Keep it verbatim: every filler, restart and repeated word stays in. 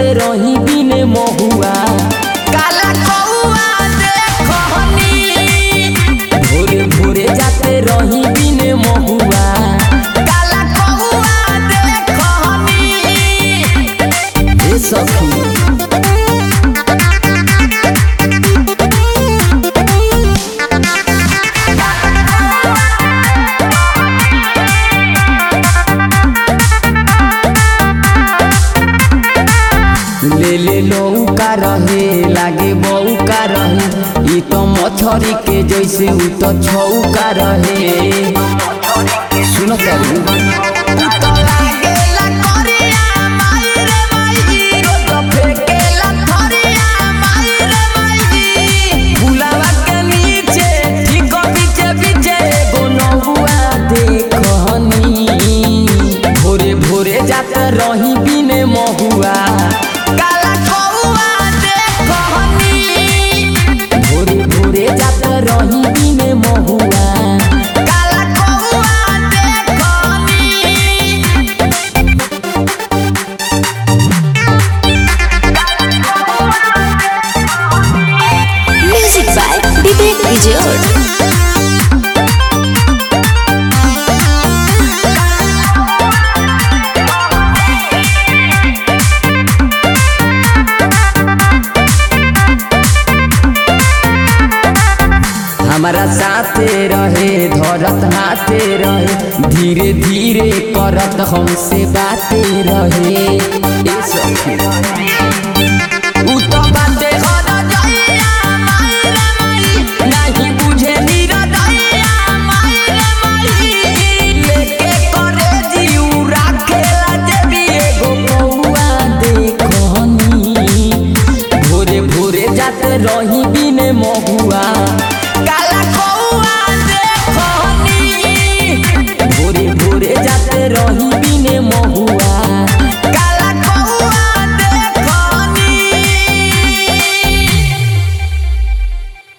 जाते रही बिने महुआ काला कौआ देखनी भोरे भोरे जाते रही बिने महुआ काला कौआ देखनी ए सखी ले ले लौका रहे लागे बौका रहे ई तो मछरी के जैसे उ तो छौका रहे सुन भोरे भोरे जाता रही बिने महुआ काला कौआ देखनी भोरे भोरे जाता रही बिने महुआ काला कौआ देखनी। Music by Vivek Vijay. हमारा साथे रहे धरत हाथे रहे धीरे धीरे करत हमसे बाते रहे ए सखी उ तो बाते हर जइया माई रे माई नहीं बुझे निरदैया माई रे माई लेके करे जीव राखेला देवी एगो कौआ देखनी भोरे भोरे जाते रही